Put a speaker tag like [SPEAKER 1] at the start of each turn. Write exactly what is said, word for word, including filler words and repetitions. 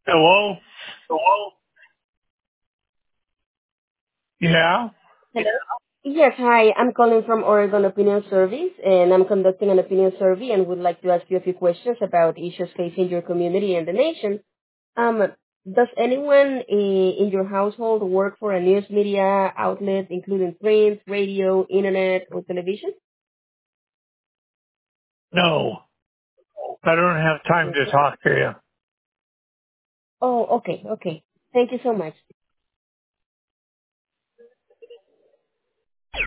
[SPEAKER 1] Hello?
[SPEAKER 2] Hello?
[SPEAKER 1] Yeah?
[SPEAKER 2] Hello? Yes, hi. I'm calling from Oregon Opinion Service, and I'm conducting an opinion survey and would like to ask you a few questions about issues facing your community and the nation. Um, does anyone i- in your household work for a news media outlet, including print, radio, internet, or television?
[SPEAKER 1] No. I don't have time to
[SPEAKER 2] Okay.
[SPEAKER 1] talk to you.
[SPEAKER 2] Oh, okay, okay. Thank you so much.